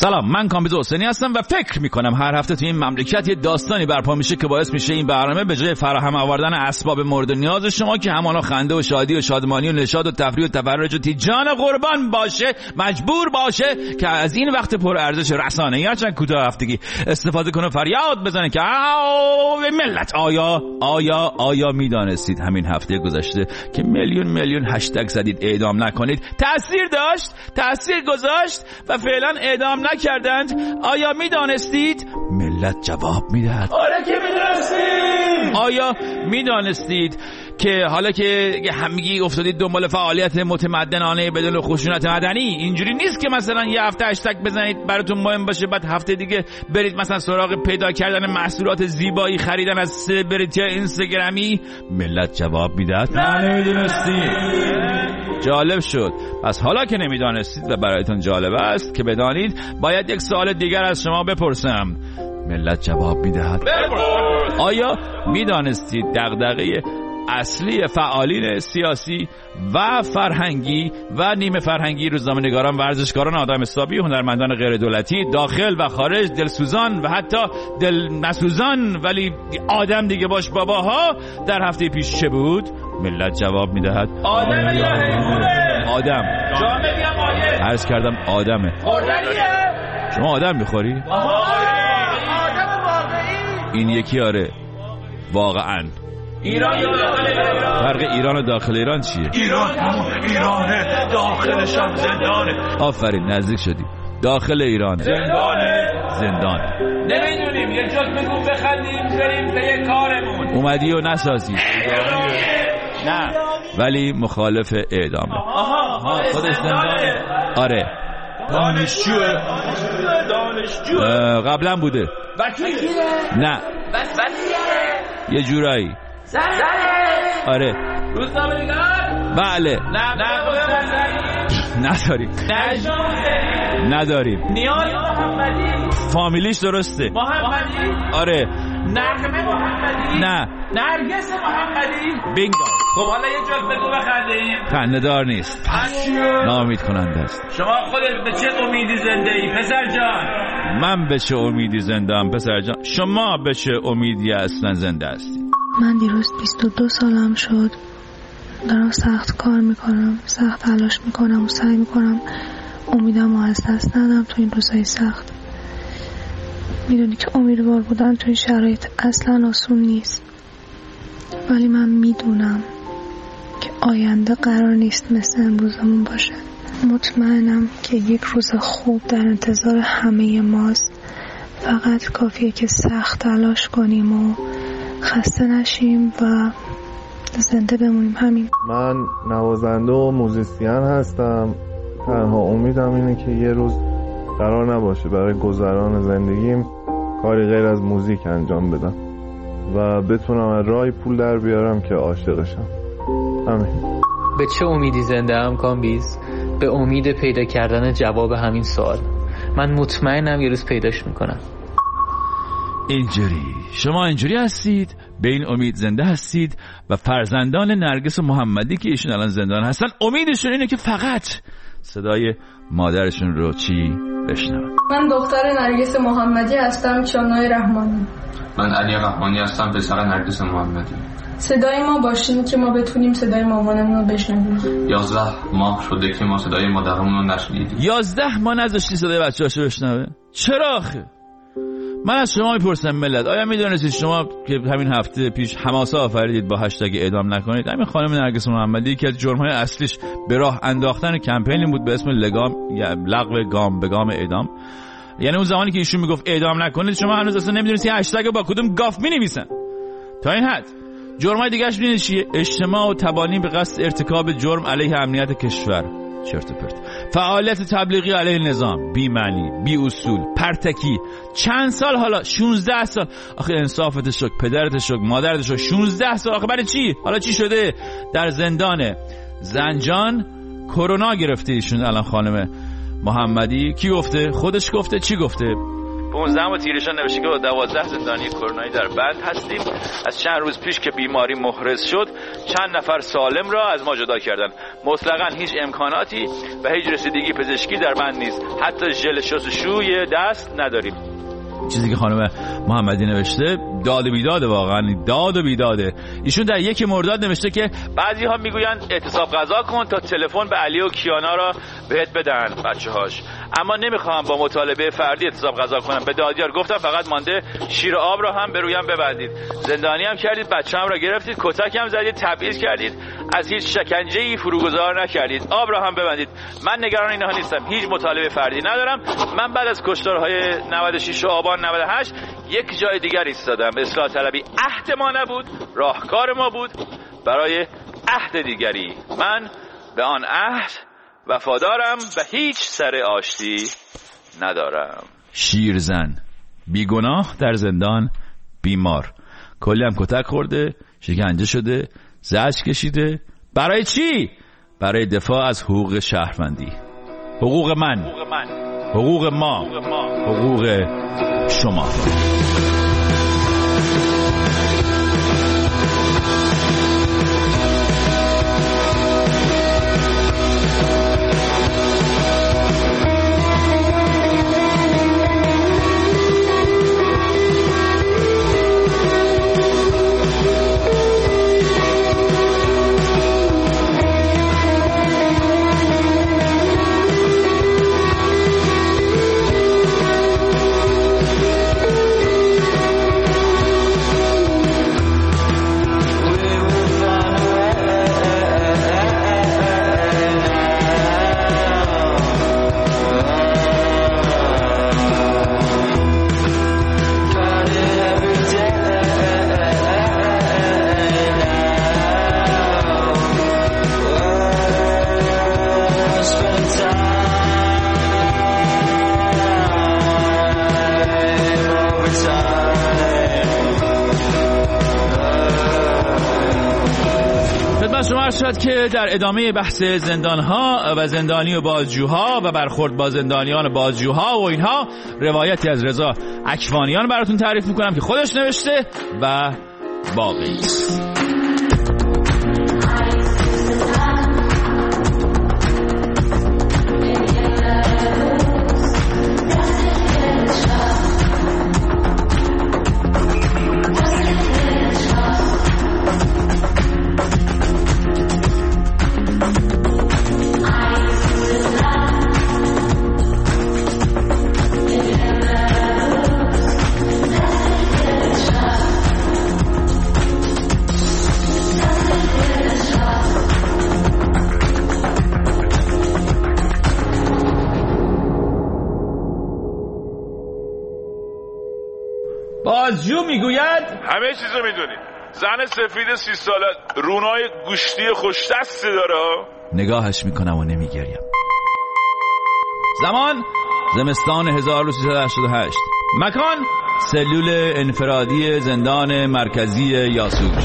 سلام، من کامبیز حسینی هستم و فکر میکنم هر هفته تو این مملکت یه داستانی برپا میشه که باعث میشه این برنامه به جای فراهم آوردن اسباب مورد نیاز شما که همانا خنده و شادی و شادمانی و نشاط و تفریح و تفرج و تیجان قربان باشه، مجبور باشه که از این وقت پر ارزش رسانه‌ای هرچند کوتاه هفتگی استفاده کنه فریاد بزنه که ملت آیا میدانستید همین هفته گذشته که میلیون هشتگ زدید اعدام نکنید تأثیر گذاشت و فعلا اعدام نکردند؟ آیا میدانستید؟ ملت جواب میدهد آره که میدانستید. آیا میدانستید که حالا که همگی افتادید دنبال فعالیت متمدنانه بدون خشونت مدنی، اینجوری نیست که مثلا یه هفته هشتگ بزنید براتون مهم باشه بعد هفته دیگه برید مثلا سراغ پیدا کردن محصولات زیبایی خریدن از سلبریتی اینستاگرامی؟ ملت جواب میدهد نه نمیدونستید. جالب شد. پس حالا که نمیدانستید و برایتون جالب است که بدانید، باید یک سوال دیگر از شما بپرسم. ملت جواب میدهد آیا میدانستید دغدغه اصلی فعالین سیاسی و فرهنگی و نیمه فرهنگی، روزنامه‌نگاران، ورزشکاران، آدم حسابی، هنرمندان غیر دولتی داخل و خارج، دلسوزان و حتی دل نسوزان ولی آدم دیگه باش باباها، در هفته پیش چه بود؟ ملت جواب میدهد آدم یا حیوانه؟ آدم. جامعه میگم آیه. عرض کردم آدمه. خوردنیه؟ شما آدم میخوری؟ آدم واقعی؟ این یکی آره واقعا. ایران یا داخل ایران؟ فرق ایران و داخل ایران چیه؟ ایران همون ایرانه، داخلش هم زندانه. آفرین، نزدیک شدی. داخل ایرانه زندان. نمیدونیم، یه جوک بگو بخندیم بریم به کارمون. اومدی و نسازی. نه ولی مخالف اعدامه. آها خودش زندانه. آره دانشجوه. قبلا بوده. وکیله؟ نه وکیله؟ یه جورایی. زنه؟ آره. روزنامه‌نگار؟ بله. نه نداریم. نیاز محمدی؟ فامیلیش درسته. محمدی؟ آره. نغمه محمدی؟ نه. نرگس محمدی؟ بینگو. خب حالا یه جوک بگو بخندیم. خنده‌دار نیست، ناامید کننده است. شما خودت به چه امیدی زنده ای پسر جان؟ من به چه امیدی زنده ام پسر جان؟ شما به چه امیدی اصلا زنده هستی؟ من دیروز 22 سالم شد، دارم سخت کار میکنم، سخت تلاش میکنم و سعی میکنم امیدم رو از دست ندم تو این روزهای سخت. میدونی که امیدوار بودن تو این شرایط اصلا آسون نیست، ولی من میدونم که آینده قرار نیست مثل امروزمون باشه. مطمئنم که یک روز خوب در انتظار همه ماست، فقط کافیه که سخت تلاش کنیم و خسته نشیم و زنده بمونیم. همین. من نوازنده و موزیسین هستم. تنها امیدم اینه که یه روز قرار نباشه برای گذران زندگیم کاری غیر از موزیک انجام بدم و بتونم از راه پول در بیارم که عاشقشم. همین. به چه امیدی زنده ام کامبیز؟ به امید پیدا کردن جواب همین سوال. من مطمئنم یه روز پیداش میکنم. شما اینجوری هستید، به این امید زنده هستید و فرزندان نرگس و محمدی که ایشون الان زندان هستن امیدشون اینه که فقط صدای مادرشون رو بشنون. من دختر نرگس محمدی هستم، چانای رحمانی. من علی رحمانی هستم، پسر نرگس محمدی. صدای ما باشین که ما بتونیم صدای مامانمون رو بشنویم. 11 ماه شده که ما صدای مادرمون رو نشنیدیم. 11 ماه نذاشتی صدای بچه‌هاشو بشنوه؟ چرا آخه؟ من از شما میپرسم ملت، آیا میدونستید شما که همین هفته پیش حماسه آفریدید با هشتگ اعدام نکنید؟ همین خانم نرگس محمدی که از جرم‌های اصلیش به راه انداختن کمپینی بود به اسم لغو گام به گام اعدام. یعنی اون زمانی که ایشون میگفت اعدام نکنید شما هنوز اصلا نمیدونید هشتگ با کدوم گاف مینویسن. تا این حد جرم‌های دیگه‌اش می‌بینید چیه؟ اجتماع و تبانی به قصد ارتکاب جرم علیه امنیت کشور، چرت و پرت، فعالیت تبلیغی علیه نظام، بی معنی، بی اصول، پرتکی. چند سال حالا؟ 16 سال. آخه انصافت شک، پدرت شک، مادرت شک. 16 سال آخه برای چی؟ حالا چی شده؟ در زندان زنجان کرونا گرفته ایشون الان خانم محمدی. کی گفته؟ خودش گفته. چی گفته؟ 15 و تیرشان نوشته که 12 زندانی کرونایی در بند هستیم. از چند روز پیش که بیماری محرز شد چند نفر سالم را از ما جدا کردن. مطلقاً هیچ امکاناتی و هیچ رسیدگی پزشکی در من نیست. حتی ژل شستشوی دست نداریم. چیزی که خانم محمدی نوشته داد و بیداده، واقعا داد و بیداده. ایشون در 1 مرداد نوشته که بعضی ها میگوین اعتصاب غذا کن تا تلفن به علی و کیانا را بهت بدن بچه‌هاش، اما نمیخوام با مطالبه فردی اعتصاب غذا کنم. به دادیار گفتم فقط مانده شیر آب را هم به رویم ببندید. زندانی هم کردید، بچه‌ام را گرفتید، کتک هم زدید، تبعیض کردید، از هیچ شکنجه‌ای فروگذار نکردید، آب را هم ببندید. من نگران اینها نیستم، هیچ مطالبه فردی ندارم. من بعد از کشتارهای 96 آبان 98 یک جای دیگر ایستادم. اصلاح طلبی عهد ما نبود، راهکار ما بود برای عهد دیگری. من به آن عهد وفادارم و هیچ سر آشتی ندارم. شیرزن بیگناه در زندان، بیمار، کلی هم کتک خورده، شکنجه شده، زجر کشیده. برای چی؟ برای دفاع از حقوق شهروندی، حقوق من، حقوق ما، حقوق شما. شما شد که در ادامه بحث زندانها و زندانی و بازجوها و برخورد با زندانیان و بازجوها و اینها، روایتی از رضا اکوانیان براتون تعریف میکنم که خودش نوشته و باقی است. بازجو میگوید همه چیزو میدونی. زن سفید 30 ساله رونای گوشتی خوش‌دستی داره. نگاهش میکنم و نمیگریم. زمان زمستان 1388. مکان سلول انفرادی زندان مرکزی یاسوج.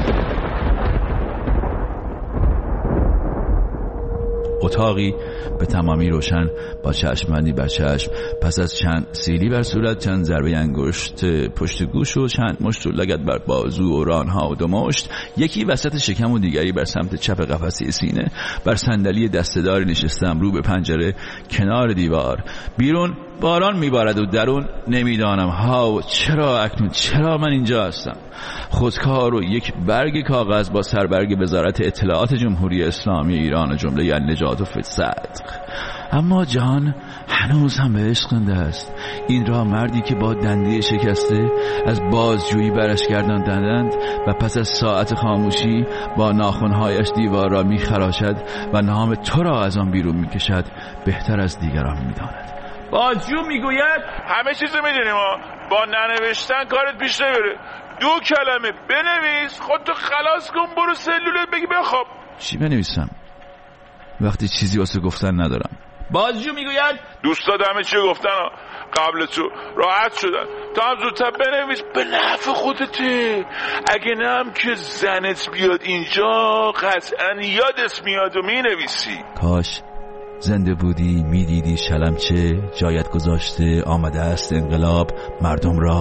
اتاقی به تمامی روشن با چشم‌بندی بر چشم، پس از چند سیلی بر صورت، چند ضربه انگشت پشت گوش و چند مشت لگد بر بازو و رانها و 2 مشت، یکی وسط شکم و دیگری بر سمت چپ قفسه سینه. بر صندلی دسته‌داری نشستم، رو به پنجره کنار دیوار. بیرون باران میبارد و درون نمیدانم ها چرا اکنون، چرا من اینجا هستم. خودکار و یک برگ کاغذ با سربرگ وزارت اطلاعات جمهوری اسلامی ایران و جمله النجات و صدق. اما جان هنوز هم به عشق زنده است. این را مردی که با دنده شکسته از بازجویی برش گرداندند و پس از ساعت خاموشی با ناخنهایش دیوار را میخراشد و نام تو را از آن بیرون میکشد، بهتر از دیگران میداند. بازجو میگوید همه چیزو میدونیم، با ننوشتن کارت پیش نمیره. 2 کلمه بنویس، خودتو خلاص کن، برو سلولت بگی بخواب. چی بنویسم وقتی چیزی واسه گفتن ندارم؟ بازجو میگوید دوستات همه چی گفتن قبل تو، راحت شدن، تا هم زودتر بنویس، به نفع خودته. اگه نه هم که زنت بیاد اینجا قطعا یادت میاد و مینویسی. کاش زنده بودی، میدیدی شلمچه جایت گذاشته، آمده است انقلاب مردم را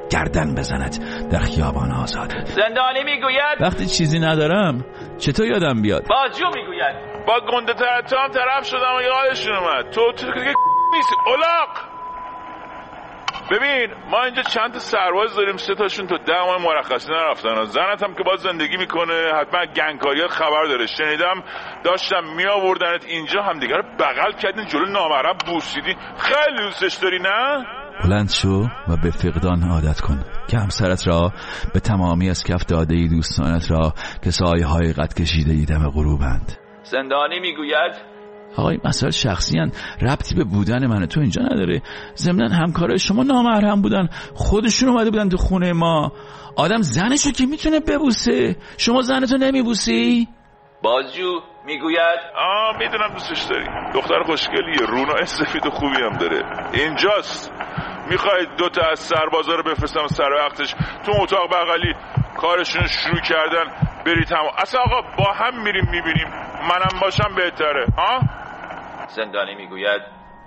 گردن بزند در خیابان آزاد. زندانی میگوید وقتی چیزی ندارم چطور یادم بیاد؟ بازجو میگوید با گنده تر تو هم طرف شدم و یادشون اومد. تو دیگه نیستی اولاق. ببین ما اینجا چند تا سرباز داریم، 3 تاشون تو 10 ماه مرخصی نرفتن. زنت هم که باز زندگی میکنه حتما گنگکاریات خبر داره. شنیدم داشتم میآوردنت اینجا، همدیگه رو بغل کردین جلو نامحرم بوسیدی. خیلی دوستش داری نه؟ بلند شو و به فقدان عادت کن که همسرت را به تمامی از کف داده‌ای دوستانت را که سایه‌های قد کشیده دم غروبند. زندانی میگوید آقای مسائل شخصی هن، ربطی به بودن من تو اینجا نداره. ضمناً همکارای شما نامحرم بودن، خودشون اومده بودن تو خونه ما. آدم زنشو که میتونه ببوسه، شما زنتو نمیبوسی؟ بازجو میگوید میدونم دوستش داری، دختر خوشگلیه، رونای سفید و خوبی هم داره. اینجاست. میخواید 2 تا از سربازا رو بفرستم سر وقتش تو اتاق بغلی کارشون شروع کردن، برید هم. اصلا آقا با هم میریم میبینیم، منم باشم بهتره. زندانی میگوید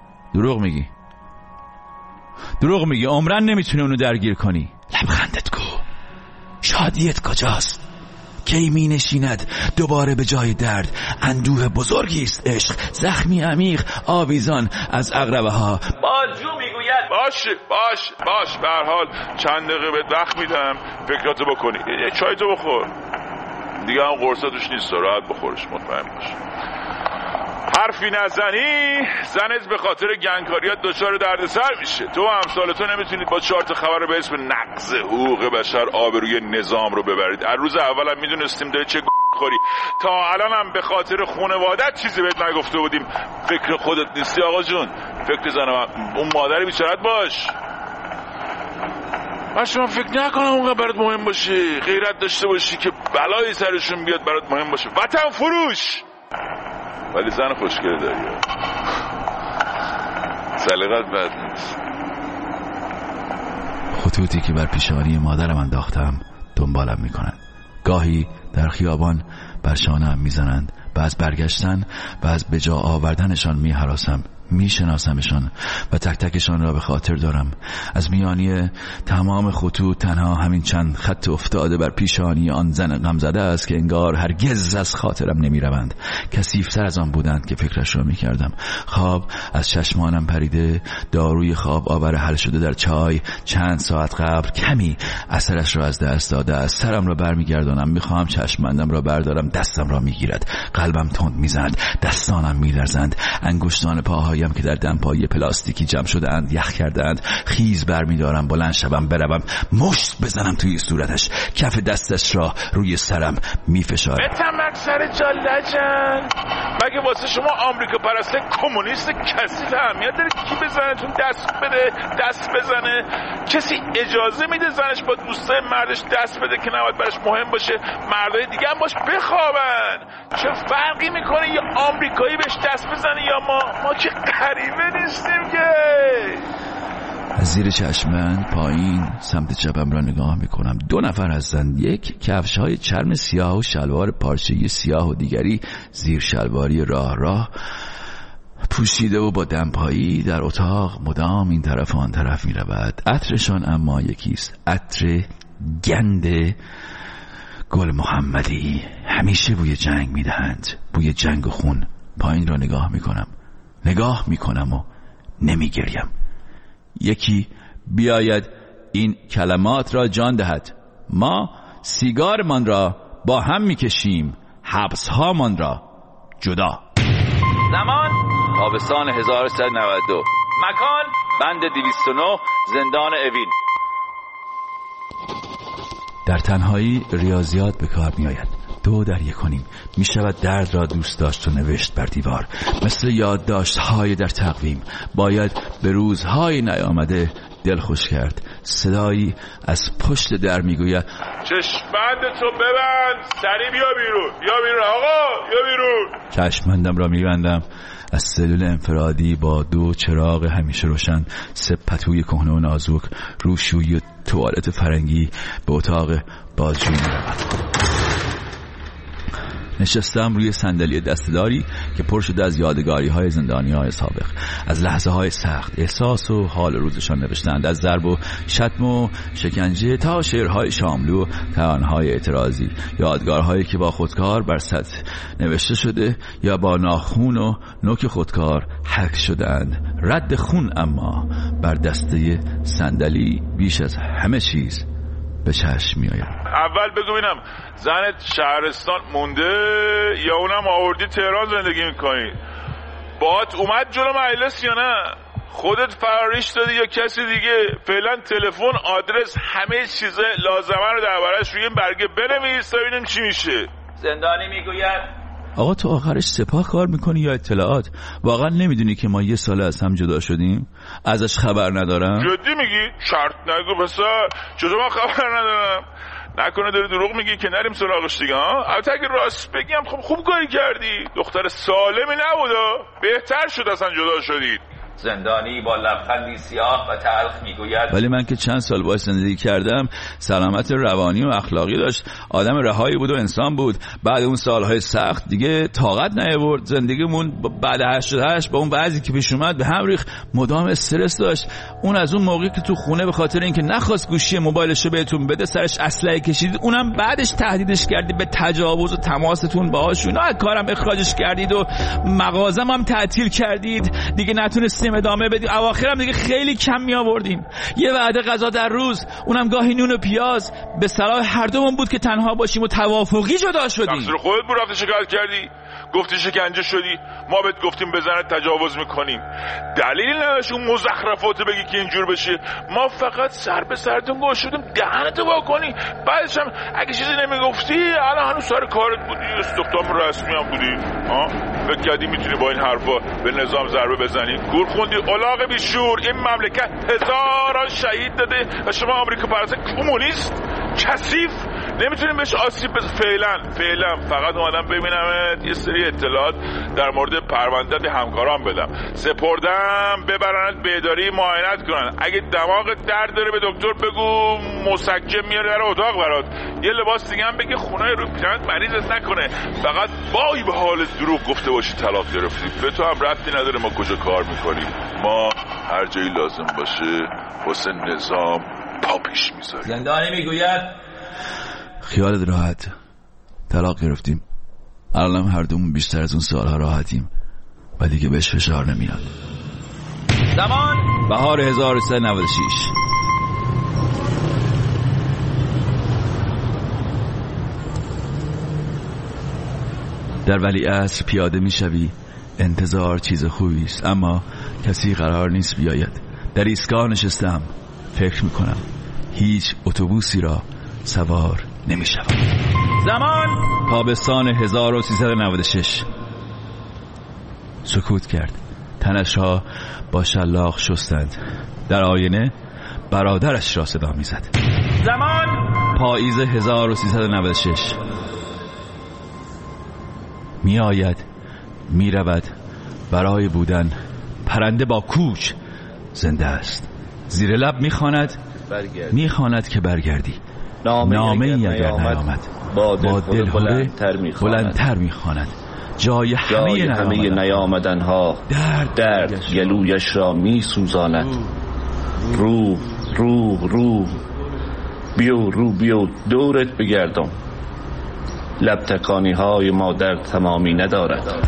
دروغ میگی. عمرن نمیتونه اونو درگیر کنی. لبخندت کو، شادیت کجاست؟ کی می نشیند دوباره به جای درد؟ اندوه بزرگی است عشق، زخمی عمیق آویزان از عقربه ها. بازجو میگوید باش به هر حال چند دقیقه به وقت میدم فکراتو بکنی. یه چای تو بخور دیگه، هم قرصا توش نیست، راحت بخورش، مطمئن باش. حرفی نزنی زنت به خاطر گنگکاریات دچار دردسر میشه. تو امثال تو نمیتونید با 4 تا خبر به اسم نقض حقوق بشر آبروی نظام رو ببرید. از روز اولم میدونستیم داری چه خوری. تا الان هم به خاطر خانوادت چیزی بهت نگفته بودیم. فکر خودت نیستی آقا جون، فکر زنم اون مادر بیچارت باش. من شما فکر نکنم اونقدر برات مهم باشه، غیرت داشته باشی که بلایی سرشون بیاد برات مهم باشه. وطن فروش. ولی زن خوشگل داری، سلیقت بد نیست. خطوطی که بر پیشانی مادرم انداختم دنبالم میکنن. گاهی در خیابان بر شانه‌ام میزنند و از برگشتن و از به جا آوردنشان میهراسم. میشناسمشان و تک تکشان را به خاطر دارم. از میانی تمام خطوط تنها همین چند خط افتاده بر پیشانی آن زن غمزده است که انگار هرگز از خاطرم نمیروند. کثیف‌تر از آن بودند که فکرش را میکردم. خواب از چشمانم پریده، داروی خواب آور حل شده در چای چند ساعت قبل کمی اثرش را از دست داده است. سرم را برمیگردانم، میخواهم چشمندم را بردارم، دستم را میگیرد، قلبم تند میزند، دستانم میلرزند، انگشتان پاهای که در دمپایی پلاستیکی جمع شده اند یخ کردند. خیز برمیدارم، بلند شوم، بروم مشت بزنم توی صورتش، کف دستش را روی سرم میفشارم. بتمک سر جالجن، مگه واسه شما آمریکا پرسته کمونیست کثیف اهمیت داره کی به زنتون دست بده، دست بزنه؟ کسی اجازه میده زنش با دوستای مردش دست بده که نباید براش مهم باشه مردای دیگه هم باش بخوابن؟ چه فرقی میکنه یا آمریکایی بهش دست بزنه یا ما که غریبه نیستیم که. از زیر چشمم پایین سمت چپم را نگاه میکنم. 2 نفر هستند، یک کفش‌های چرم سیاه و شلوار پارچه‌ای سیاه و دیگری زیر شلواری راه پوشیده و با دمپایی در اتاق مدام این طرف و آن طرف میرود. عطرشان اما یکیست، عطر گند گل محمدی. همیشه بوی جنگ میدهند، بوی جنگ و خون. پایین را نگاه میکنم و نمیگریم. یکی بیاید این کلمات را جان دهد: ما سیگارمان را با هم میکشیم، حبسهامان را جدا. زمان تابستان 1392، مکان بند 209 زندان اوین. در تنهایی ریاضیات به کار می آید. 2 در 1 کنیم. می شود درد را دوست داشت و نوشت بر دیوار، مثل یادداشت‌های در تقویم. باید به روزهای نیامده دل خوش کرد. صدایی از پشت در می گوید: چشمند تو ببند، سری بیا بیرون آقا، بیا بیرون. چشمندم را می بندم. از سلول انفرادی با 2 چراغ همیشه روشن، 3 پتوی کهنه و نازک، روشویی و توالت فرنگی به اتاق بازجویی می رود. نشستم روی صندلی دسته‌داری که پر شده از یادگاری‌های زندانی‌های سابق، از لحظه‌های سخت، احساس و حال روزشان نوشتند، از ضرب و شتم و شکنجه تا شعرهای شاملو و ترانه‌های اعتراضی، یادگارهایی که با خودکار بر سطح نوشته شده یا با ناخن و نوک خودکار حک شدند. رد خون اما بر دسته صندلی بیش از همه چیز به چشم می‌آید. اول بگو ببینم زنت شهرستان مونده یا اونم آوردی تهران زندگی میکنی؟ باهات اومد جلو مجلس یا نه؟ خودت فراریش دادی یا کسی دیگه؟ فعلا تلفن، آدرس، همه چیز لازمه رو دربارش روی این برگه بنویس تا ببینیم چی میشه. زندانی میگوید آقا تو آخرش سپاه کار میکنی یا اطلاعات؟ واقعا نمیدونی که ما 1 سال از هم جدا شدیم؟ ازش خبر ندارم؟ جدی میگی؟ شرط نگو پسر، چطور من خبر ندارم؟ نکنه داری دروغ میگی که نریم سراغش دیگه ها؟ البته اگه راست بگیم خب خوب کاری کردی، دختر سالمی نبودا، بهتر شد اصلا جدا شدید. زندانی با لبخندی سیاه و تلخ میگوید ولی من که چند سال باهاش زندگی کردم، سلامت روانی و اخلاقی داشت، آدم رهایی بود و انسان بود. بعد اون سالهای سخت دیگه طاقت نیاورد، زندگیمون بعد 88 با اون وضعی که پیش اومد به هم ریخت، مدام استرس داشت. اون از اون موقعی که تو خونه به خاطر اینکه نخواست گوشی موبایلشو بهتون بده سرش اسلحه کشید، اونم بعدش تهدیدش کردید به تجاوز و تماستون باهاشون، از کارم اخراجش کردید و مغازم هم تعطیل کردید، دیگه نتونستیم ادامه بدیم. اواخرم دیگه خیلی کم می آوردیم، یه وعده غذا در روز، اونم گاهی نون و پیاز، به صلاح هر دومون بود که تنها باشیم و توافقی جدا شدیم. تقصیر خودت بود رفتی شکایت کردی، گفتی شکنجه شدی، ما بهت گفتیم بزنت تجاوز میکنیم، دلیلی نداشت اون مزخرفاتو بگی که اینجور بشه. ما فقط سر به سرتون گشودیم دهنتو وا کنی، بعدش هم اگه چیزی نمیگفتی الان هنوز سر کارت بودی، استخدام رسمی هم بودی. فکر کردی میتونی با این حرفا به نظام ضربه بزنی؟ گور خوندی الاغ بیشور، این مملکت هزاران شهید داده و شما آمریکا پرست کمونیست کثیف نمیتونیم بهش آسیب بزنیم. فعلا فقط اومدم ببینم یه سری اطلاعات در مورد پرونده‌ت به همکاران بدم، سپردم ببرنت بهداری معاینت کنن، اگه دماغت درد داره به دکتر بگو مسکن میاره در اتاق برات، یه لباس دیگه هم بگه خونای رو پیرنت مریضت نکنه، فقط وای به حال دروغ گفته باشی طلاق گرفتی. به تو هم ربطی نداره ما کجا کار میکنیم، ما هر جایی لازم باشه واسه نظام پا پیش میذاریم. زندانی میگوید خیالت راحت، طلاق گرفتیم، الان هر دومون بیشتر از اون سالها راحتیم و دیگه بهش فشار نمیاد. زمان بهار 1396. در ولیعصر پیاده میشوی، انتظار چیز خوبی است اما کسی قرار نیست بیاید. در ایستگاه نشستم، فکر میکنم هیچ اتوبوسی را سوار نمیشوم. زمان تابستان 1396. سکوت کرد، تنش ها با شلاق شستند. در آینه برادرش را صدا میزد. زمان پاییز 1396. می آید، می رود، برای بودن پرنده با کوچ زنده است. زیر لب می خواند که برگردی. نامه ای اگر نیامد با دلهوره بلندتر می خواند. جای همه نیامدن ها درد گلویش را می سوزاند. روح بیو دورت بگردم. لب تکانی های ما در تمامی ندارد.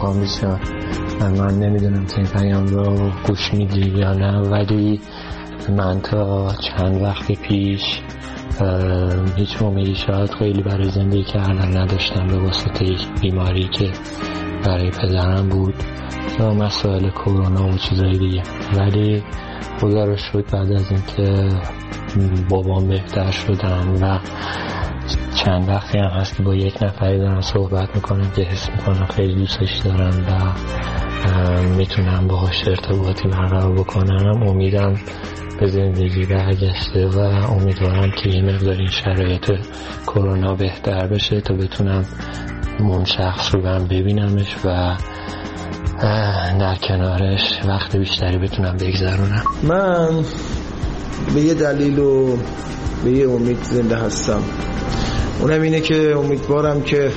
کامبیز جان، من نمیدونم این پیام رو گوش میدی یا نه، ولی من تا چند وقت پیش هیچ امیدی شاید خیلی برای زندگی کردن نداشتم به واسطه بیماری که برای پدرم بود یا مسائل کرونا و چیزایی دیگه. ولی خدا رو شکر بعد از اینکه بابام بهتر شدن و چند وقتی هم هست که با یک نفری دارم صحبت میکنم که حس میکنم خیلی دوستش دارم و میتونم باهاش ارتباطی برقرار بکنم، امیدم به زندگی برگشته و امیدوارم که یه مقدار این شرایط کرونا بهتر بشه تا بتونم اون شخص رو من ببینمش و در کنارش وقت بیشتری بتونم بگذرونم. من به یه دلیل و به یه امید زنده هستم، اونم اینه که امیدوارم که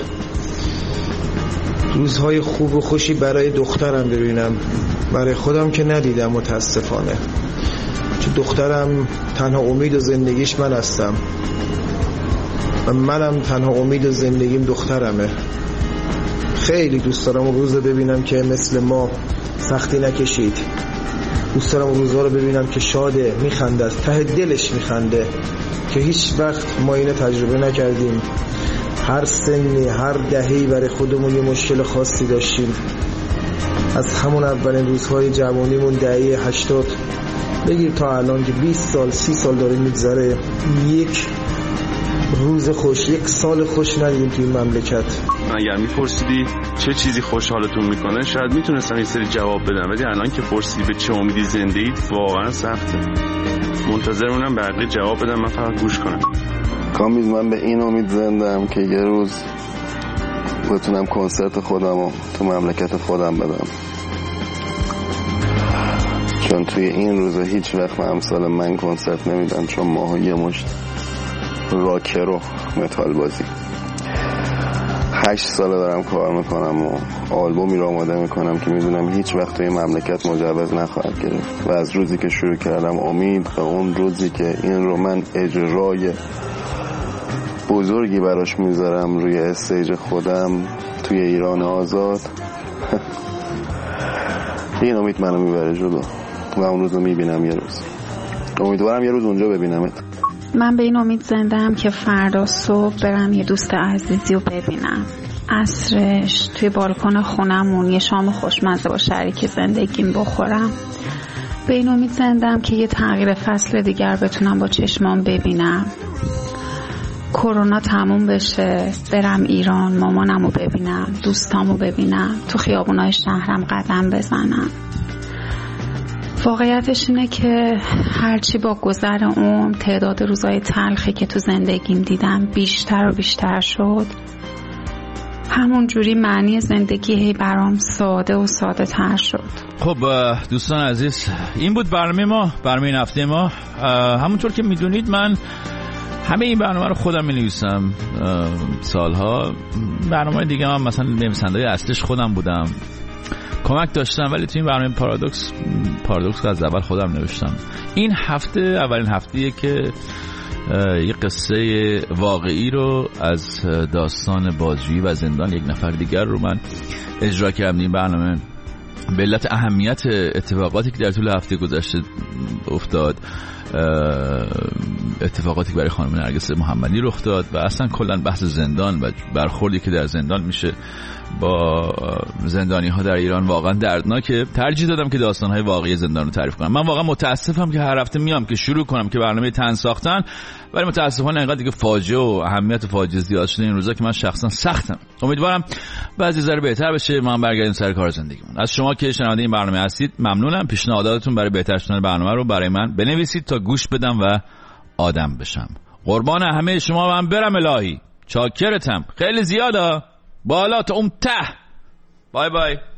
روزهای خوب و خوشی برای دخترم ببینم. برای خودم که ندیدم متاسفانه، چون دخترم تنها امید زندگیش من هستم و منم تنها امید زندگیم دخترمه. خیلی دوست دارم اون روز ببینم که مثل ما سختی نکشید. دوست دارم اون روزها رو ببینم که شاده، میخنده، از ته دلش میخنده، که هیچ وقت ما اینو تجربه نکردیم. هر سنی، هر دهه‌ای برای خودمون یه مشکل خاصی داشتیم. از همون اولین روزهای جوانیمون دهه 80 بگیر تا الان که 20 سال 30 سال داره میگذره، یک روز خوش، یک سال خوش ندیدیم توی این مملکت. اگر میپرسیدی چه چیزی خوشحالتون میکنه شاید میتونستم یه سری جواب بدم، ولی الان که پرسیدی به چه امیدی زنده اید واقعا سخته. منتظرمونم بقیه جواب بدم، من فقط گوش کنم. کامبیز، من به این امید زندم که یه روز بتونم کنسرت خودمو تو مملکت خودم بدم، چون توی این روزا هیچ وقت امثال من کنسرت نمیدن، چون ما یه مشت راکر و متال بازی 8 ساله دارم کار میکنم و آلبومی رو آماده میکنم که میدونم هیچ وقت توی مملکت مجوز نخواهد گرفت و از روزی که شروع کردم امید به اون روزی که این رو من اجرای بزرگی براش میذارم روی استیج خودم توی ایران آزاد این امید منو میبره جلو و اون روز رو میبینم. یه روز امیدوارم یه روز اونجا ببینمت. من به این امید زندم که فردا صبح برم یه دوست عزیزی رو ببینم، عصرش توی بالکن خونمون یه شام خوشمزه با شریک زندگیم بخورم. به این امید زندم که یه تغییر فصل دیگر بتونم با چشمام ببینم، کرونا تموم بشه، برم ایران، مامانمو ببینم، دوستامو ببینم، تو خیابونای شهرم قدم بزنم. واقعیتش اینه که هرچی با گذر اون تعداد روزای تلخی که تو زندگیم دیدم بیشتر و بیشتر شد، همون جوری معنی زندگی برام ساده و ساده تر شد. خب دوستان عزیز، این بود برنامه این هفته ما. همونطور که میدونید من همه این برنامه رو خودم می‌نویسم سالها. برنامه دیگه هم مثلا نویسنده‌ی اصلیش خودم بودم، کمک داشتم، ولی تو این برنامه پارادوکس از اول خودم نوشتم. این هفته اولین هفته‌ایه که یه قصه واقعی رو از داستان بازجویی و زندان یک نفر دیگر رو من اجرا کردم. این برنامه به علت اهمیت اتفاقاتی که در طول هفته گذشته افتاد، اتفاقاتی که برای خانم نرگس محمدی رخ داد و اصلا کلا بحث زندان و برخوردی که در زندان میشه با زندانی ها در ایران واقعا دردناکه. ترجیح دادم که داستان های واقعی زندان رو تعریف کنم. من واقعا متاسفم که هر هفته میام که شروع کنم که برنامه تن ساختن، ولی متاسفانه اینقدر دیگه فاجعه و اهمیت فاجعه زیاد شده این روزا که من شخصا سختم. امیدوارم بعضی ذره بهتر بشه، ما برگردیم سر کار زندگیمون. از شما که شنونده این برنامه هستید ممنونم. پیشنهاداتتون برای بهتر شدن برنامه رو برای من بنویسید تا گوش بدم و آدم بشم. قربان همه شما من برم الهی. چاکرتم. خیلی زیاده. بالا تا اون ته. بای بای.